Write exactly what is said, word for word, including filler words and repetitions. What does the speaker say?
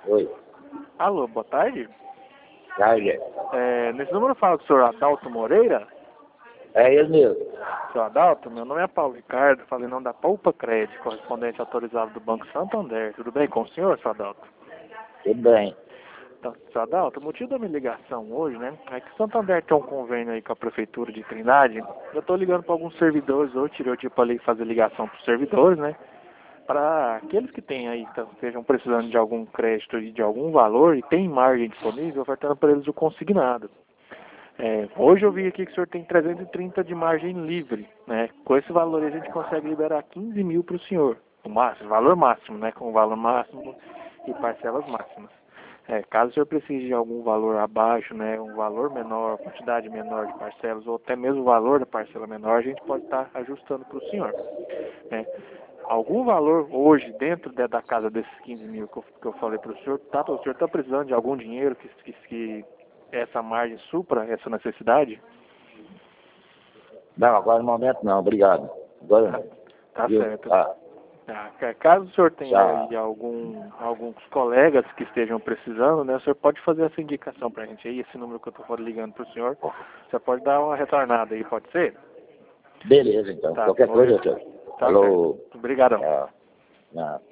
Oi. Alô, boa tarde. Tarde. É, nesse número fala com o senhor Adalto Moreira. É ele mesmo. Senhor Adalto, meu nome é Paulo Ricardo, falei em nome da Poupa Crédito, correspondente autorizado do Banco Santander. Tudo bem com o senhor, senhor Adalto? Tudo bem. Então, senhor Adalto, o motivo da minha ligação hoje, né, é que o Santander tem um convênio aí com a Prefeitura de Trindade. Eu estou ligando para alguns servidores hoje, tirei o dia para ali fazer ligação para os servidores, né? Para aqueles que têm aí, então, estejam precisando de algum crédito e de algum valor e tem margem disponível, ofertando para eles o consignado. É, hoje eu vi aqui que o senhor tem trezentos e trinta de margem livre, né? Com esse valor a gente consegue liberar quinze mil para o senhor, o máximo, valor máximo, né? Com o valor máximo e parcelas máximas. É, caso o senhor precise de algum valor abaixo, né? Um valor menor, quantidade menor de parcelas ou até mesmo o valor da parcela menor, a gente pode estar ajustando para o senhor, né? Algum valor hoje dentro de, da casa desses quinze mil que eu, que eu falei para o senhor, tá, o senhor está precisando de algum dinheiro que, que, que essa margem supra essa necessidade? Não, agora no momento não, obrigado. Agora Tá, não. tá Viu? certo. Ah, Tá, ca- caso o senhor tenha tchau. aí algum, alguns colegas que estejam precisando, né, o senhor pode fazer essa indicação para a gente aí, esse número que eu estou ligando para o senhor, você pode dar uma retornada aí, pode ser? Beleza, então. Tá, Qualquer vou ver. coisa, senhor. Tá Alô. certo. Obrigadão. Tchau. Não.